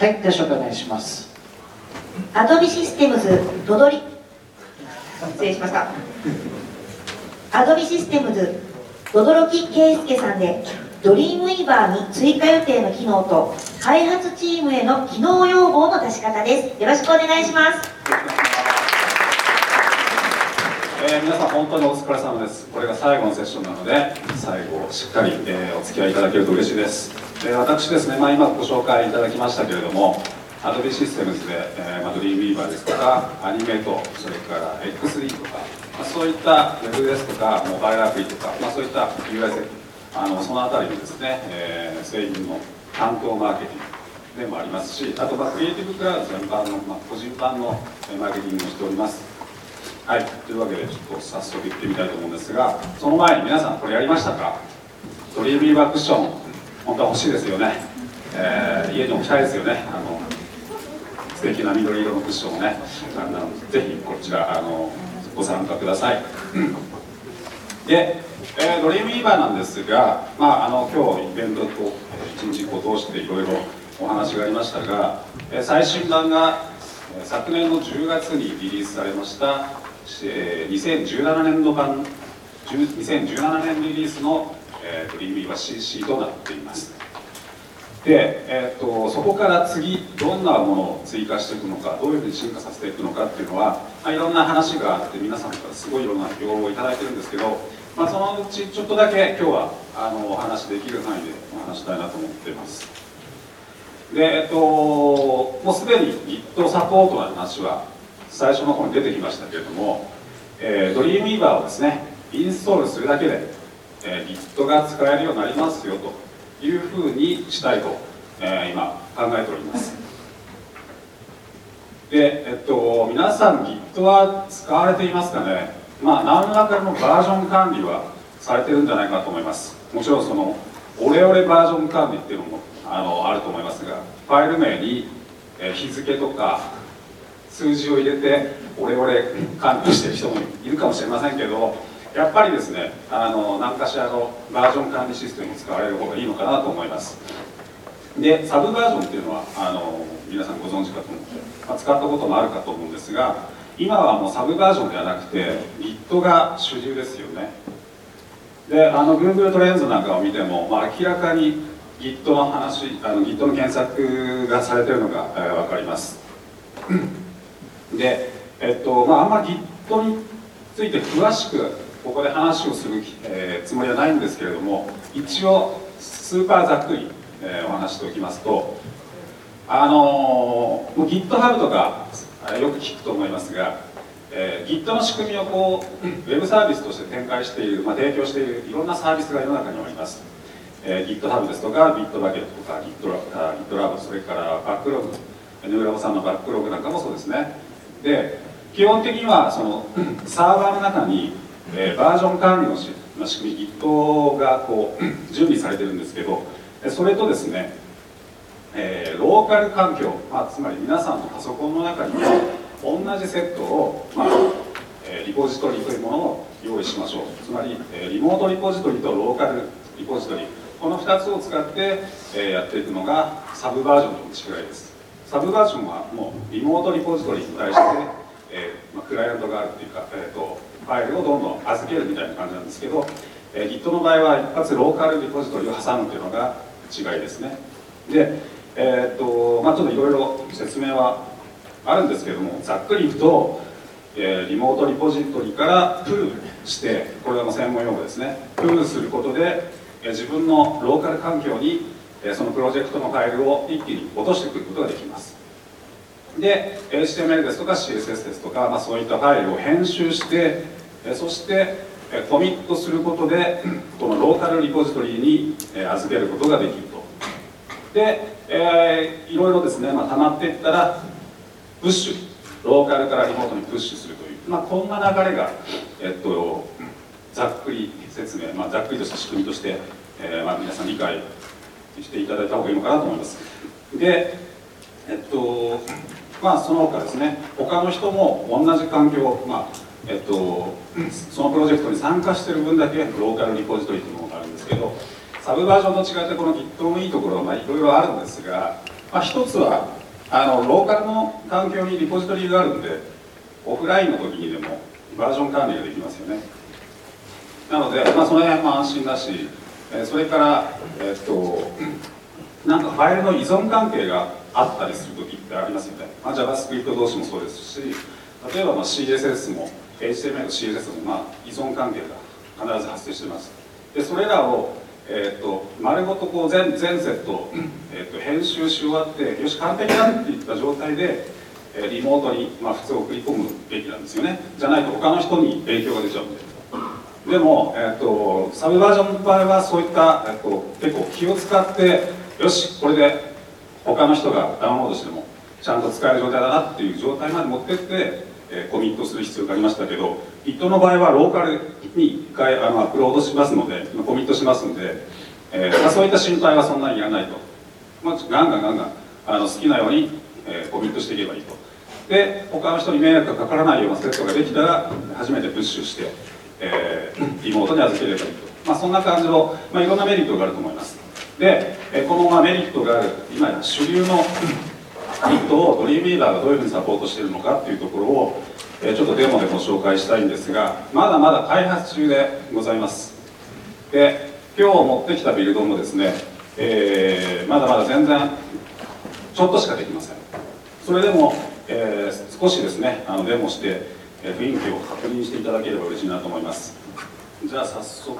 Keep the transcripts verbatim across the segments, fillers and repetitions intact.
はい、では紹介お願いします。 アドビシステムズドドリ失礼しましたアドビシステムズドドロキ圭介さんで、ドリームウィーバーに追加予定の機能と開発チームへの機能要望の出し方です。よろしくお願いします。 えー、皆さん本当にお疲れ様です。これが最後のセッションなので、最後しっかり、えー、お付き合いいただけると嬉しいです。えー、私ですね、まあ、今ご紹介いただきましたけれども、Adobe Systems で、えーまあ、Dreamweaver ですとか、アニメート、それから エックスディー とか、まあ、そういったウェブですとか、モバイルアプリとか、まあ、そういった ユーアイ 設計、あのそのあたりのですね、えー、製品の担当マーケティングでもありますし、あと、まあ、クリエイティブクラウド全般の、まあ、個人版のマーケティングをしております。はい、というわけでちょっと早速行ってみたいと思うんですが、その前に皆さんこれやりましたか？ドリームウィーバークッション、本当は欲しいですよね。えー、家に置きたいですよね。あの素敵な緑色のクッションをね、あのぜひこちらあのご参加ください。で、えー、ドリームウィーバーなんですが、まあ、あの今日イベントと一日を通していろいろお話がありましたが、えー、最新版が昨年のじゅうがつにリリースされましたにせんじゅうななねんど版にせんじゅうななねんリリースの、えー、ドリームウィーバー シーシー となっています。で、えー、とそこから次どんなものを追加していくのか、どういうふうに進化させていくのかっていうのは、まあ、いろんな話があって皆さんからすごいいろんな要望をいただいてるんですけど、まあ、そのうちちょっとだけ今日はあのお話できる範囲でお話したいなと思っています。で、えっと、もうすでに Git サポートの話は最初の方に出てきましたけれども、えー、Dreamweaver をですねインストールするだけで、えー、Git が使えるようになりますよというふうにしたいと、えー、今考えております。で、えっと、皆さん Git は使われていますかね。まあ何らかのバージョン管理はされてるんじゃないかと思います。もちろんそのオレオレバージョン管理っていうのもあのあると思いますが、ファイル名に、えー、日付とか数字を入れてオレオレ管理してる人もいるかもしれませんけど、やっぱりですね、あの何かしらのバージョン管理システムを使われる方がいいのかなと思います。で、サブバージョンっていうのはあの皆さんご存知かと思って、まあ、使ったこともあるかと思うんですが、今はもうサブバージョンではなくて Git が主流ですよね。で、あの Google トレンズなんかを見ても、まあ、明らかに Git の話、あの Git の検索がされてるのが、えー、分かります。で、えっとまあ、あんまり Git について詳しくここで話をする、えー、つもりはないんですけれども、一応スーパーざっくり、えー、お話しておきますと、あのー、GitHub とかよく聞くと思いますが、えー、Git の仕組みをこうウェブサービスとして展開している、まあ、提供しているいろんなサービスが世の中にあります。えー、GitHub ですとか Bitbucket とか GitLab、それからバックログ、ヌーラボさんのバックログなんかもそうですね。で、基本的にはそのサーバーの中に、えー、バージョン管理のし仕組み Git がこう準備されてるんですけど、それとですね、えー、ローカル環境、まあ、つまり皆さんのパソコンの中にも同じセットを、まあえー、リポジトリというものを用意しましょう。つまり、えー、リモートリポジトリとローカルリポジトリ、このふたつを使って、えー、やっていくのがサブバージョンの違いです。サブバージョンはもうリモートリポジトリに対して、えーまあ、クライアントがあるっていうか、えーと、ファイルをどんどん預けるみたいな感じなんですけど、えー、Git の場合は一発ローカルリポジトリを挟むというのが違いですね。で、えーとまあ、ちょっといろいろ説明はあるんですけれども、ざっくり言うと、えー、リモートリポジトリからプルして、これはもう専門用語ですね、プルすることで、えー、自分のローカル環境に、えー、そのプロジェクトのファイルを一気に落としてくることができます。で、エイチティーエムエル ですとか シーエスエス ですとか、まあ、そういったファイルを編集して、えー、そして、えー、コミットすることで、このローカルリポジトリに、えー、預けることができると。で、えー、いろいろですね、まあ、溜まっていったらプッシュ、ローカルからリモートにプッシュするという、まあ、こんな流れが、えっと、ざっくり説明、まあ、ざっくりとした仕組みとして、えーまあ、皆さん理解していただいた方がいいのかなと思います。で、えっとまあ、その他ですね、他の人も同じ環境、まあえっと、そのプロジェクトに参加している分だけローカルリポジトリというものがあるんですけど、サブバージョンと違ってこの Git のいいところはまあいろいろあるんですが、 まあ、一つはあのローカルの環境にリポジトリがあるんで、オフラインの時にでもバージョン管理ができますよね。なので、まあ、その辺も安心だし、えー、それから、えー、っとなんかファイルの依存関係があったりする時ってありますよね。まあ、JavaScript 同士もそうですし、例えばまあ シーエスエス も エイチティーエムエル と シーエスエス もまあ依存関係が必ず発生しています。でそれらを、えー、と丸ごとこう 全, 全セット、えー、と編集し終わってよし完璧だっていった状態で、えー、リモートに、まあ、普通送り込むべきなんですよね。じゃないと他の人に影響が出ちゃうんで。でも、えー、とサブバージョンの場合はそういった、えー、と結構気を使ってよしこれで他の人がダウンロードしてもちゃんと使える状態だなっていう状態まで持ってって、えー、コミットする必要がありましたけど、 Git の場合はローカルにいっかいあのアップロードしますので、コミットしますので、えーまあ、そういった心配はそんなにいらないと、まあ、ガンガンガンガンあの好きなように、えー、コミットしていけばいいと。で他の人に迷惑がかからないようなセットができたら初めてプッシュして、えー、リモートに預ければいいと、まあ、そんな感じの、まあ、いろんなメリットがあると思います。で、えー、このまあメリットがある今や主流のGit を Dreamweaver がどういうふうにサポートしているのかっていうところを、えー、ちょっとデモでご紹介したいんですが、まだまだ開発中でございます。で今日持ってきたビルドもですね、えー、まだまだ全然ちょっとしかできません。それでも、えー、少しですねあのデモして、えー、雰囲気を確認していただければ嬉しいなと思います。じゃあ早速、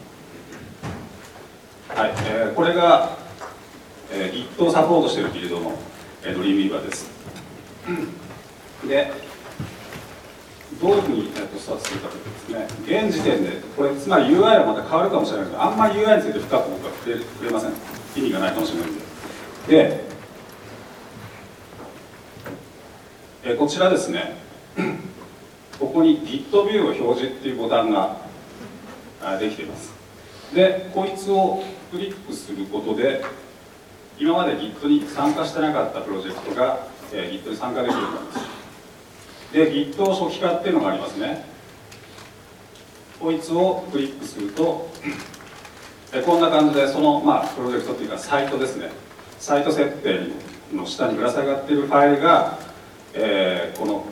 はい、えー、これが、えー、Git をサポートしているビルドの、えー、Dreamweaver です。でどういうふうに、えー、とスタートするかというとですね、現時点でこれつまり ユーアイ はまた変わるかもしれないけど、あんまり ユーアイ について深く僕は触れ触れません。意味がないかもしれないんで。で、えー、こちらですねここに Git View を表示っていうボタンができています。でこいつをクリックすることで今まで Git に参加してなかったプロジェクトが、えー、Git に参加できるようになります。で Git 初期化っていうのがありますね。こいつをクリックするとえこんな感じでその、まあ、プロジェクトっていうかサイトですね、サイト設定の下にぶら下がっているファイルが、えー、この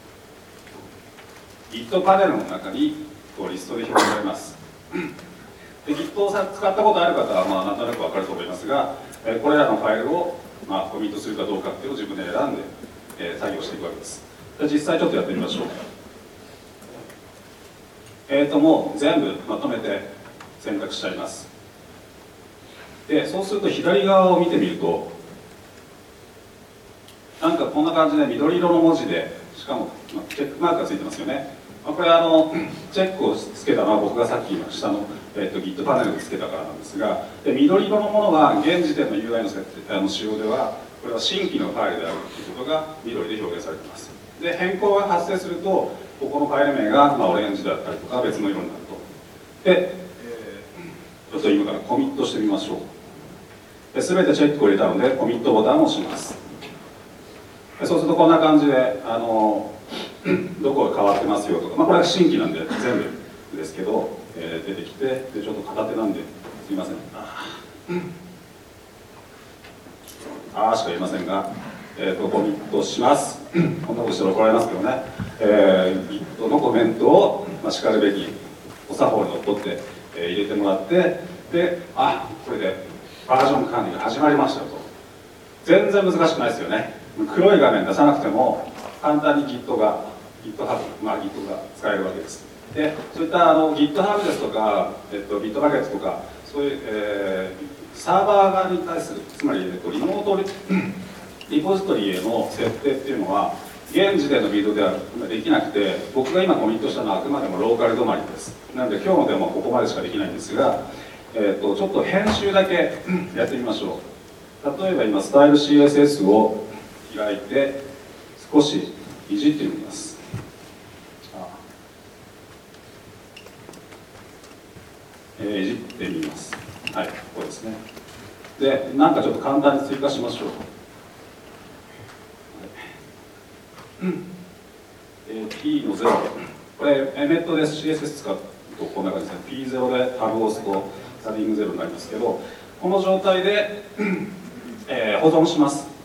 Git パネルの中にこうリストで表示されます。で Git を使ったことある方は、まあ、なんとなく分かると思いますが、えー、これらのファイルを、まあ、コミットするかどうかっていうのを自分で選んで、えー、作業していくわけです。で実際ちょっとやってみましょう。えーともう全部まとめて選択しちゃいます。でそうすると左側を見てみるとなんかこんな感じで緑色の文字で、しかもチェックマークがついてますよね。これあのチェックをつけたのは僕がさっきの下の、えー、と Git パネルにつけたからなんですが、で緑色のものは現時点の ユーアイ の設定あの仕様ではこれは新規のファイルであるということが緑で表現されています。で変更が発生するとここのファイル名が、まあ、オレンジだったりとか別の色になると。で、えー、ちょっと今からコミットしてみましょう。で全てチェックを入れたのでコミットボタンを押します。でそうするとこんな感じであのどこが変わってますよとか、まあ、これは新規なんで全部ですけど、えー、出てきて、でちょっと片手なんですいません、ああしか言いませんが、えー、とコミットします。こんなことしたら怒られますけどね、えー、Git のコメントを、まあ、しかるべきお作法にのっとって、えー、入れてもらって、であこれでバージョン管理が始まりましたと。全然難しくないですよね。黒い画面出さなくても簡単に Git が GitHub、まあ、Git が使えるわけです。でそういったあの GitHub ですとか、えっと、Bitbucket とかそういう、えー、サーバー側に対するつまり、えっと、リモートリリポジトリへの設定っていうのは現時点のビルドではできなくて、僕が今コミットしたのはあくまでもローカル止まりです。なので今日のデモはここまでしかできないんですが、えー、とちょっと編集だけやってみましょう。例えば今スタイル シーエスエス を開いて少しいじってみます。えー、いじってみます。はい、ここですね。でなんかちょっと簡単に追加しましょう。えー、P のゼロ、これエメットで シーエスエス 使うとこんな感じですね。 ピーゼロ でタブを押すとパディングゼロになりますけど、この状態で、えー、保存します。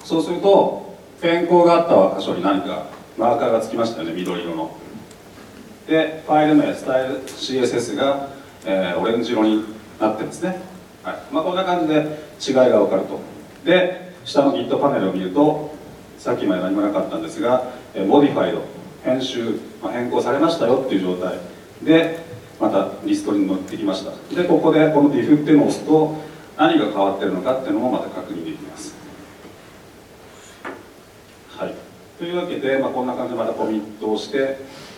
そうすると変更があった箇所に何かマーカーがつきましたよね、緑色の。でファイル名スタイル シーエスエス が、えー、オレンジ色になってますね。はい、まあ、こんな感じで違いが分かると。で下の Git パネルを見ると、さっきまで何もなかったんですが、モディファイド、編集、まあ、変更されましたよっていう状態で、またリストに載ってきました。で、ここでこの diff っていうのを押すと、何が変わってるのかっていうのもまた確認できます。はい。というわけで、まあ、こんな感じでまたコミットをして、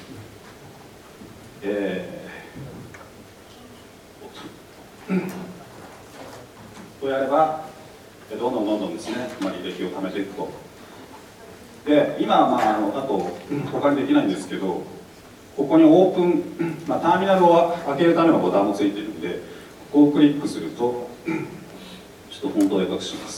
えー、とやれば、どんどんどんどんですね、まあ、履歴を貯めていくと。で今、まあ、あのあと他にできないんですけど、ここにオープン、まあ、ターミナルを開けるためのボタンもついているので、ここをクリックすると、ちょっとフォントをでかくします。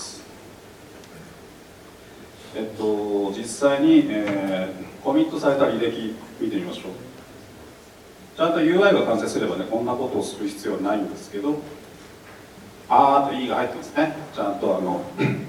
えっと、実際に、えー、コミットされた履歴見てみましょう。ちゃんと ユーアイ が完成すればね、こんなことをする必要はないんですけど、あーと E が入ってますね。ちゃんとあの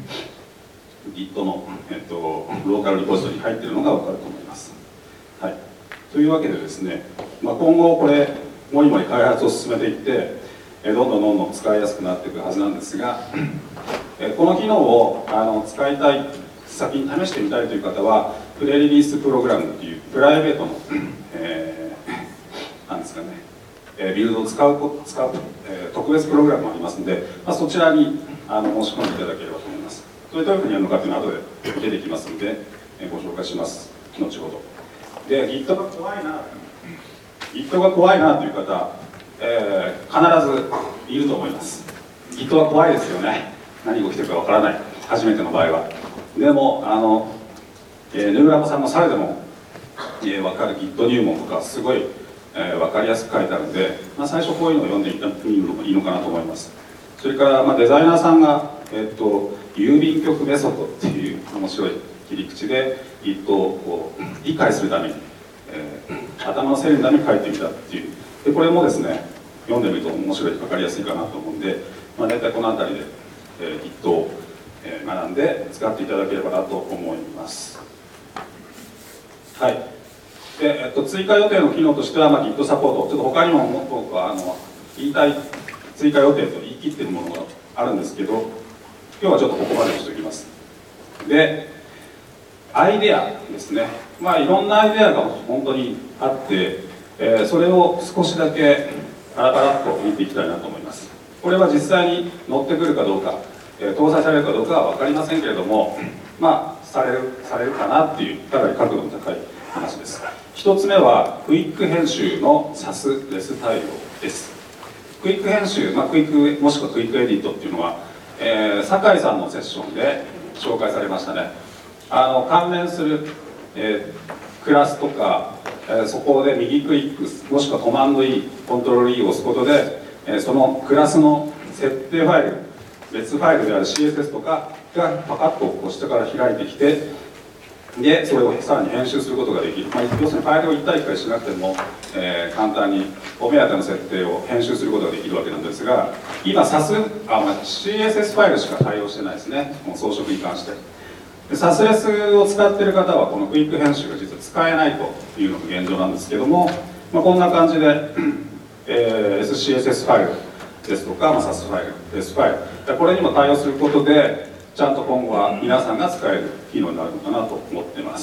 Git の、えっと、ローカルリポジトリに入っているのが分かると思います。はい、というわけでですね、まあ、今後これもりもり開発を進めていって、えどんどんどんどん使いやすくなっていくはずなんですが、えこの機能をあの使いたい、先に試してみたいという方は、プレリリースプログラムっていうプライベートの、えー、なんですかね、えビルドを使う、使う、えー、特別プログラムもありますので、まあ、そちらにあの申し込んでいただければと思います。それどういうふうにやるのかというのは後で出てきますので、えー、ご紹介します、後ほど。で、Git が怖いな、Git が怖いなという方、えー、必ずいると思います。Git は怖いですよね。何が起きてるかわからない、初めての場合は。でも、あの、えー、ヌーラボさんのサイでも、えー、分かる Git 入門とか、すごい、えー、分かりやすく書いてあるので、まあ、最初こういうのを読んでみるのがいいのかなと思います。それから、まあ、デザイナーさんが、えー、っと郵便局メソッドっていう面白い切り口で Git をこう理解するために、えー、頭の整理のために書いてみたっていう。でこれもですね、読んでみると面白い、分かりやすいかなと思うんで、まあ、大体この辺りで、えー、Git を、えー、学んで使っていただければなと思います。はい。で、えっと、追加予定の機能としては、まあ、Git サポート、ちょっと他にももっと僕はあの言いたい追加予定と言い切っているものがあるんですけど、今日はちょっとここまでにしておきます。で、アイデアですね。まあいろんなアイデアが本当にあって、えー、それを少しだけパラパラっと見ていきたいなと思います。これは実際に乗ってくるかどうか、えー、搭載されるかどうかは分かりませんけれども、まあされる、されるかなっていうかなり角度の高い話です。一つ目はクイック編集の サス レス対応です。クイック編集、まあ、クイックもしくはクイックエディットっていうのは、えー、酒井さんのセッションで紹介されましたね。あの関連する、えー、クラスとか、えー、そこで右クリックもしくはコマンド E、コントロール E を押すことで、えー、そのクラスの設定ファイル、別ファイルである シーエスエス とかがパカッとこう下から開いてきて、でそれをさらに編集することができる、まあ、要するにファイルをいったいいっかいしなくても、えー、簡単にお目当ての設定を編集することができるわけなんですが、今 サス、あ、まあ、シーエスエス ファイルしか対応してないですね、この装飾に関して。で サス レスを使っている方はこのクイック編集が実は使えないというのが現状なんですけども、まあ、こんな感じで、えー、エスシーエスエス ファイルですとか、まあ、サス ファイル、レスファイル、これにも対応することでちゃんと今後は皆さんが使える機能になるのかなと思っています。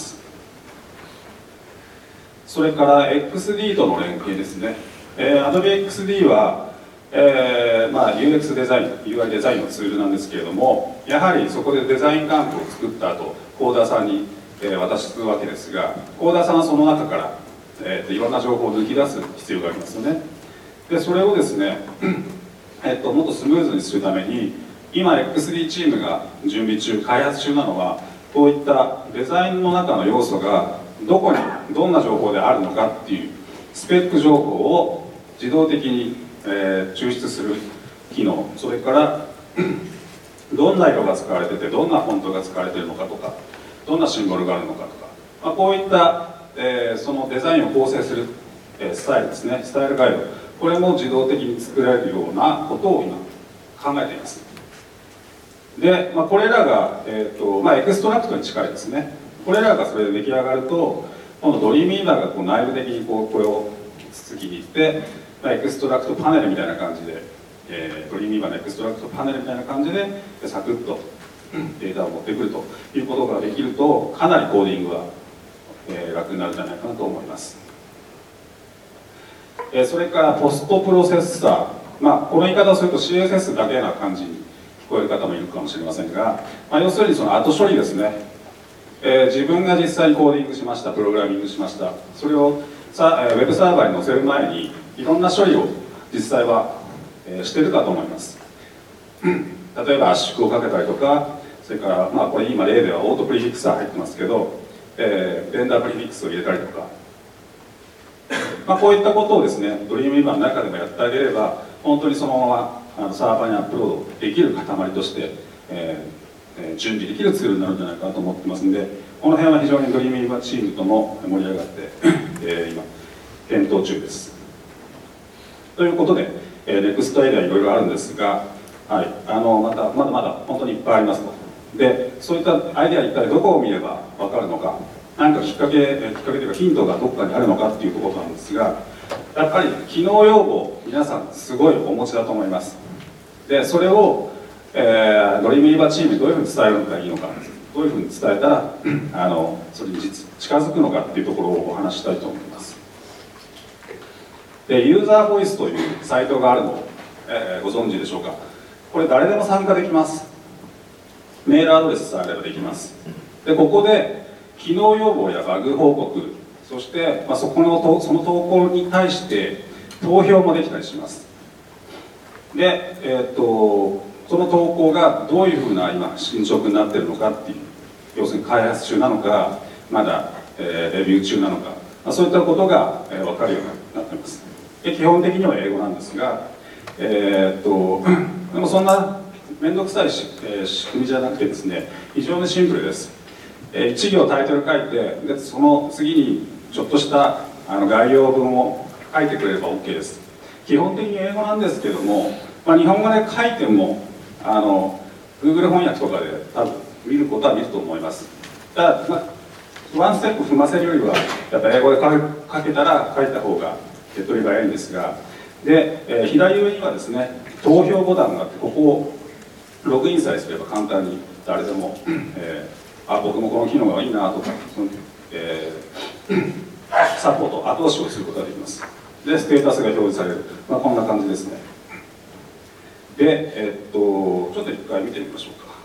それから エックスディー との連携ですね。えー、Adobe エックスディー は、えーまあ、ユーエックス デザイン、ユーアイ デザインのツールなんですけれども、やはりそこでデザイン環境を作った後、コーダーさんに、えー、渡すわけですが、コーダーさんはその中から、えー、いろんな情報を抜き出す必要がありますよね。でそれをですね、えー、ともっとスムーズにするために、今 エックスディー チームが準備中、開発中なのは、こういったデザインの中の要素がどこにどんな情報であるのかっていうスペック情報を自動的に、えー、抽出する機能、それからどんな色が使われててどんなフォントが使われているのかとか、どんなシンボルがあるのかとか、まあ、こういった、えー、そのデザインを構成する、えー、スタイルですね、スタイルガイド、これも自動的に作られるようなことを今考えています。 で、まあ、これらが、えーとまあ、エクストラクトに近いですね。これらがそれで出来上がると、今度ドリームイーバーがこう内部的にこうこれをつつきにいって、まあ、エクストラクトパネルみたいな感じで、えー、ドリームイーバーのエクストラクトパネルみたいな感じでサクッとデータを持ってくるということができると、かなりコーディングは、えー、楽になるんじゃないかなと思います。えー、それからポストプロセッサー、まあ、この言い方をすると シーエスエス だけな感じに聞こえる方もいるかもしれませんが、まあ、要するにその後処理ですね。えー、自分が実際にコーディングしました、プログラミングしました、それをさ、えー、ウェブサーバーに載せる前にいろんな処理を実際は、えー、してるかと思います。例えば圧縮をかけたりとか、それから、まあ、これ今例ではオートプリフィクサー入ってますけど、えー、ベンダープリフィックスを入れたりとか、まあ、こういったことをですね、ドリームイーバーの中でもやってあげれば、本当にそのままあのサーバーにアップロードできる塊として、えー準備できるツールになるんじゃないかなと思ってますので、この辺は非常にドリームイーバーチームとも盛り上がって、えー、今検討中です。ということで、えー、ネクストアイデアいろいろあるんですが、はい、あのまたまだまだ本当にいっぱいありますと。で、そういったアイデア一体どこを見れば分かるのか、何かきっかけ、えー、きっかけというかヒントがどこかにあるのかっていうところなんですが、やっぱり機能用語皆さんすごいお持ちだと思います。で、それをえー、ドリームイーバーチームにどういうふうに伝えるのがいいのか、どういうふうに伝えたらあのそれに実近づくのかっていうところをお話ししたいと思います。で、ユーザーボイスというサイトがあるのを、えー、ご存知でしょうか。これ誰でも参加できます。メールアドレスさえあればできます。で、ここで機能要望やバグ報告、そして、まあ、そこのその投稿に対して投票もできたりします。で、えーっとその投稿がどういうふうな今進捗になっているのかっていう、要するに開発中なのか、まだ、えー、レビュー中なのか、まあ、そういったことが、えー、分かるようになっています。で、基本的には英語なんですが、えー、っとでもそんな面倒くさいし、えー、仕組みじゃなくてですね、非常にシンプルです。えー、いち行タイトル書いて、でその次にちょっとしたあの概要文を書いてくれれば OK です。基本的に英語なんですけども、まあ、日本語で書いてもあの Google 翻訳とかで多分見ることは見ると思います。ただ、まあ、ワンステップ踏ませるよりはやっぱ英語で書けたら書いた方が手っ取り早いんですが、で、えー、左上にはですね、投票ボタンがあって、ここをログインさえすれば簡単に誰でも、えー、あ、僕もこの機能がいいなとか、そのえー、サポート後押しをすることができます。で、ステータスが表示される、まあ、こんな感じですね。で、えっと、ちょっと一回見てみましょうか。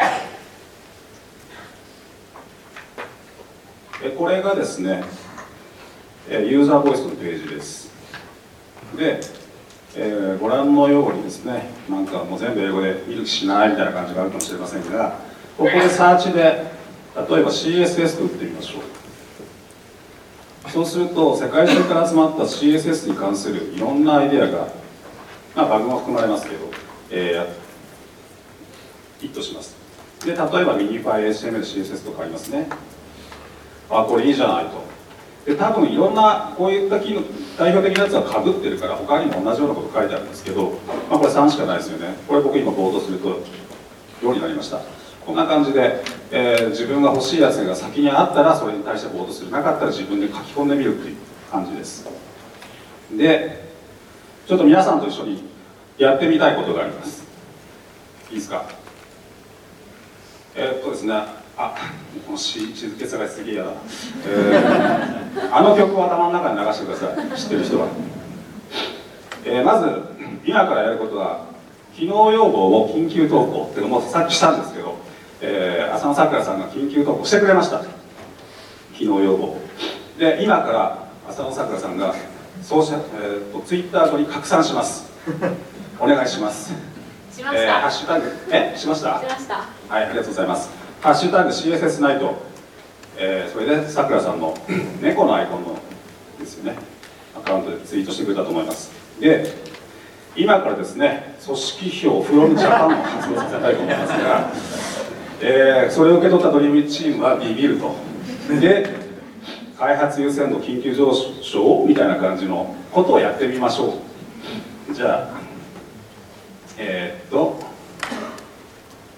えこれがですね、ユーザーボイスのページです。で、えー、ご覧のようにですね、なんかもう全部英語で見る気しないみたいな感じがあるかもしれませんが、ここでサーチで、例えば シーエスエス と打ってみましょう。そうすると、世界中から集まった シーエスエス に関するいろんなアイデアが、まあ、バグも含まれますけど、えー、ヒットします。で、例えばミニファイ エイチティーエムエル、シーエスエス とかありますね。あ、これいいじゃないと。で、多分いろんなこういった機能、代表的なやつはかぶってるから他にも同じようなこと書いてあるんですけど、まあ、これさんしかないですよね。これ僕今ボードするとようになりました。こんな感じで、えー、自分が欲しいやつが先にあったらそれに対してボードする、なかったら自分で書き込んでみるっていう感じです。で、ちょっと皆さんと一緒にやってみたいことがあります。いいですか。えー、っとですね、あ、この静けさがすげえ嫌だな、えー、あの曲を頭の中に流してください、知ってる人は。えー、まず今からやることは、機能要望を緊急投稿っていうのもさっきしたんですけど、えー、浅野さくらさんが緊急投稿してくれました。機能要望で、今から浅野さくらさんがソーシャル、えー、とツイッター上に拡散します。お願いします。 しました。 えー、ハッシュタグ、え、しました。 しました。 はい、ありがとうございます。ハッシュタグ シーエスエス ナイト、えー、それでさくらさんの猫のアイコンのですよね、アカウントでツイートしてくれたと思います。で、今からですね、組織票 from Japan を発動させたいと思いますが、えー、それを受け取ったドリームチームはビビると。で、開発優先度緊急上昇みたいな感じのことをやってみましょう。じゃあ、えー、っと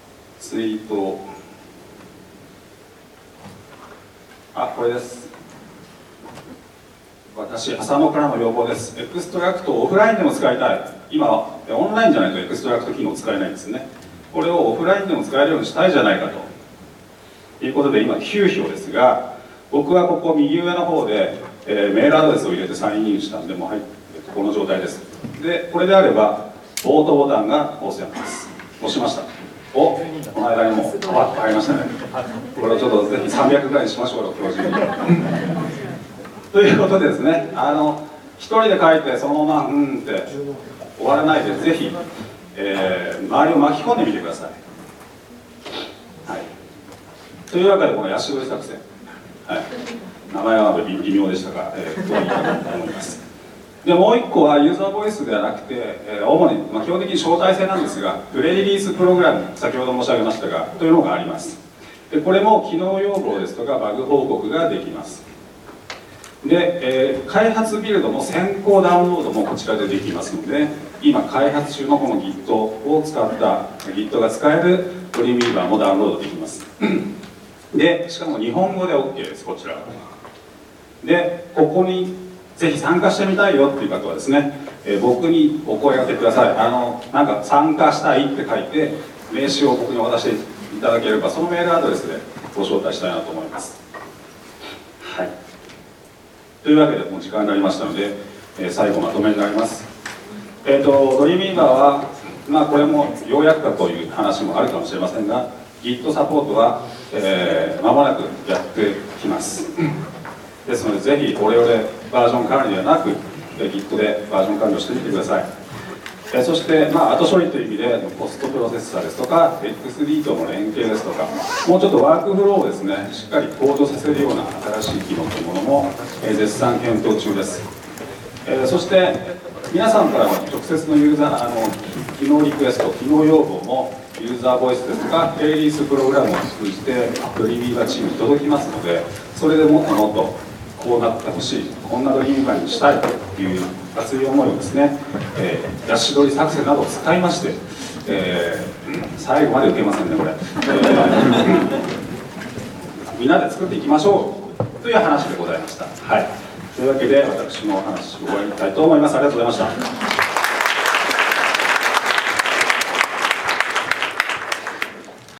ツイート、あ、これです。私、浅野からの要望です。エクストラクトをオフラインでも使いたい。今、オンラインじゃないとエクストラクト機能使えないんですね。これをオフラインでも使えるようにしたいじゃないかということで、今、きゅうひょうですが、僕はここ右上の方で、えー、メールアドレスを入れてサインインしたんで、もう、はい、この状態です。で、これであれば、オートボタンが押せます。押しました。お、この間にもう、パワッと入りましたね。これをちょっとぜひさんびゃくぐらいにしましょうよ、教授に。ということでですね、あの、一人で書いて、そのまま、うんって終わらないで、ぜひ、えー、周りを巻き込んでみてください。はい。というわけで、このヤシドリ作戦。はい。名前は微妙でしたが、えー、どういいかと思います。でもう一個はユーザーボイスではなくて、えー、主に、まあ、基本的に招待制なんですが、プレリリースプログラム、先ほど申し上げましたが、というのがあります。でこれも機能要望ですとか、バグ報告ができます。で、えー、開発ビルドも先行ダウンロードもこちらでできますので、今開発中のこの Git を使った Git が使えるドリームウィーバーもダウンロードできます。で、しかも日本語で OK です、こちら。で、ここにぜひ参加してみたいよっていう方はですね、えー、僕にお声掛けください。あの、なんか参加したいって書いて、名刺を僕に渡していただければ、そのメールアドレスでご招待したいなと思います。はい。というわけで、もう時間になりましたので、えー、最後まとめになります。えっと、ドリームウィーバーは、まあ、これもようやくかという話もあるかもしれませんが、Git サポートは、えー、間もなくやってきます。ですので、ぜひ、オレオレバージョン管理ではなく、えー、Git でバージョン管理をしてみてください。えー、そして、まあ、後処理という意味で、ポストプロセッサーですとか、エックスディー との連携ですとか、もうちょっとワークフローをですね、しっかりコードさせるような新しい機能というものも、えー、絶賛検討中です。えー、そして、皆さんからの直接のユーザー、あの、機能リクエスト、機能要望も、ユーザーボイスですとか、プレイリースプログラムを通じて、ドリームウィーバーチームに届きますので、それでもっともっと、こうなってほしい、こんなドリームウィーバーにしたいという熱い思いをですね、えー、ヤシドリ作戦などを使いまして、えー、最後まで受けませんね、これ。えー、みんなで作っていきましょうという話でございました。はい。というわけで、私のお話を終わりたいと思います。ありがとうございました。